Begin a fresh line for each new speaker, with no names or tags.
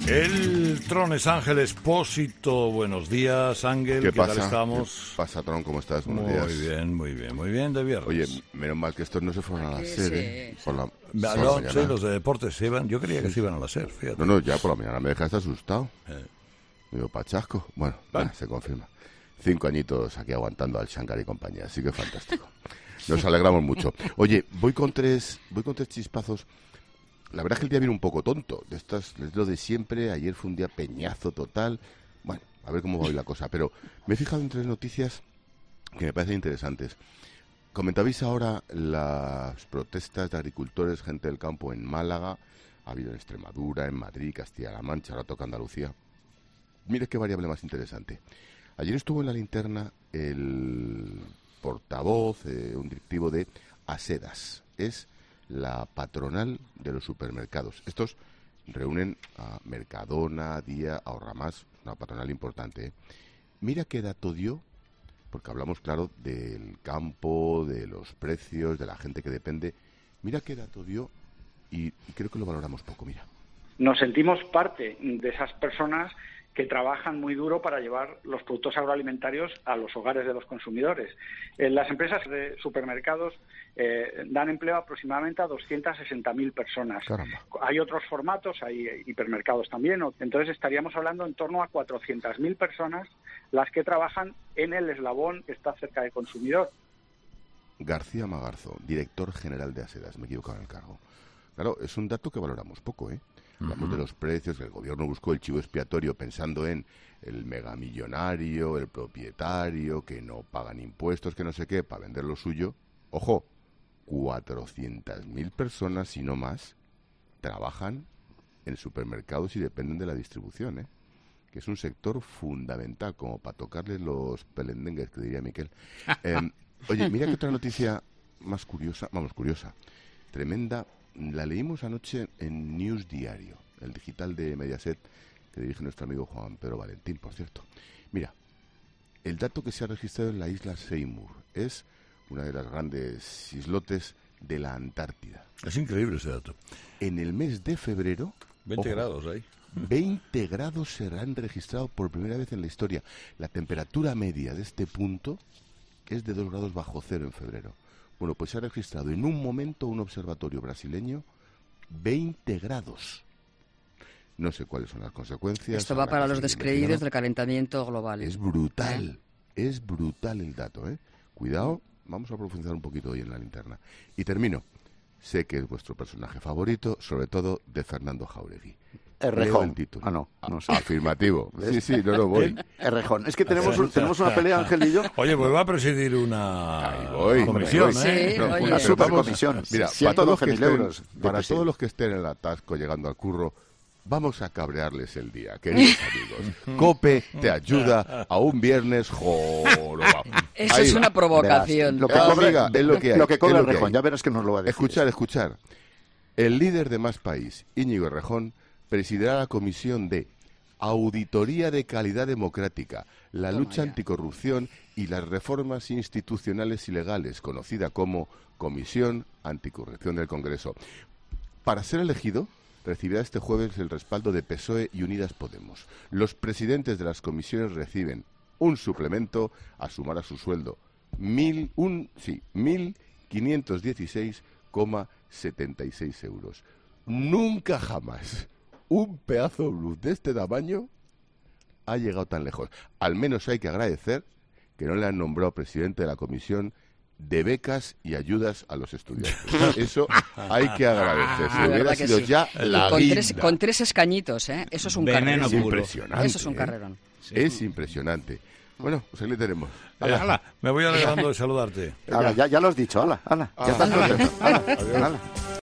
El Tron es Ángel Expósito. Buenos días, Ángel. ¿Qué
pasa?
Tal estamos?
¿Qué pasa, Tron? ¿Cómo estás? Buenos días.
Muy bien, de viernes.
Oye, menos mal que estos no se fueron a la SER, por la
No,
mañana.
sí, los de deportes se iban. Yo creía que se iban a la SER, fíjate.
No, ya por la mañana me dejaste asustado. Digo, pachasco. Bueno, se confirma. 5 añitos aquí aguantando al Shankar y compañía, así que fantástico. Nos alegramos mucho. Oye, voy con tres chispazos. La verdad es que el día viene un poco tonto. Es lo de siempre. Ayer fue un día peñazo total. Bueno, a ver cómo va hoy la cosa. Pero me he fijado en 3 noticias que me parecen interesantes. Comentabais ahora las protestas de agricultores, gente del campo en Málaga. Ha habido en Extremadura, en Madrid, Castilla-La Mancha, ahora toca Andalucía. Mire qué variable más interesante. Ayer estuvo en la linterna el portavoz, un directivo de Asedas. Es la patronal de los supermercados. Estos reúnen a Mercadona, Día, Ahorramás, una patronal importante, ¿eh? Mira qué dato dio, porque hablamos, claro, del campo, de los precios, de la gente que depende. Mira qué dato dio y creo que lo valoramos poco, mira.
Nos sentimos parte de esas personas que trabajan muy duro para llevar los productos agroalimentarios a los hogares de los consumidores. Las empresas de supermercados dan empleo aproximadamente a 260.000 personas.
Caramba.
Hay otros formatos, hay hipermercados también, entonces estaríamos hablando en torno a 400.000 personas las que trabajan en el eslabón que está cerca del consumidor.
García Magarzo, director general de Asedas, me he equivocado en el cargo. Claro, es un dato que valoramos poco, ¿eh? Hablamos de los precios, que el gobierno buscó el chivo expiatorio pensando en el megamillonario, el propietario, que no pagan impuestos, que no sé qué, para vender lo suyo. Ojo, 400.000 personas, si no más, trabajan en supermercados y dependen de la distribución, ¿eh? Que es un sector fundamental, como para tocarle los pelendengues, que diría Miquel. Oye, mira que otra noticia más curiosa, tremenda. La leímos anoche en News Diario, el digital de Mediaset, que dirige nuestro amigo Juan Pedro Valentín, por cierto. Mira, el dato que se ha registrado en la isla Seymour es una de las grandes islotes de la Antártida.
Es increíble ese dato.
En el mes de febrero...
20 grados ahí.
20 grados se han registrado por primera vez en la historia. La temperatura media de este punto es de 2 grados bajo cero en febrero. Bueno, pues se ha registrado en un momento un observatorio brasileño 20 grados. No sé cuáles son las consecuencias.
Esto va para los descreídos del calentamiento global.
Es brutal, es brutal el dato, ¿eh? Cuidado, vamos a profundizar un poquito hoy en la linterna. Y termino. Sé que es vuestro personaje favorito, sobre todo de Fernando Jáuregui.
Errejón.
El título.
No sé.
Afirmativo. Sí, no voy.
Errejón. Es que tenemos una pelea, Ángel y yo.
Oye, pues va a presidir una comisión,
¿eh?
No,
Oye.
una supercomisión.
Mira,
112.000 euros.
Para todos los que estén en el atasco llegando al curro, vamos a cabrearles el día, queridos amigos. COPE te ayuda a un viernes jorobado.
Eso es una provocación.
Verás,
Es lo que hay.
Lo que cobra
es lo que
Errejón,
hay.
ya verás que nos lo va a decir.
Escuchar. El líder de Más País, Íñigo Errejón, presidirá la comisión de Auditoría de Calidad Democrática, la lucha anticorrupción y las reformas institucionales y legales, conocida como Comisión Anticorrupción del Congreso. Para ser elegido, recibirá este jueves el respaldo de PSOE y Unidas Podemos. Los presidentes de las comisiones reciben un suplemento a sumar a su sueldo, 1.516,76 euros. Nunca jamás un pedazo blue de este tamaño ha llegado tan lejos. Al menos hay que agradecer que no le han nombrado presidente de la Comisión de Becas y Ayudas a los Estudiantes. Eso hay que agradecer. Si hubiera sido
sí.
ya la
Con 3 escañitos, ¿eh? Eso es un
Veneno
carrerón.
Es impresionante.
Eso es un carrerón.
Es impresionante. Bueno, pues ahí le tenemos.
Ala, me voy alegrando de saludarte.
Ya lo has dicho, ala. Ya estás contento. Ala.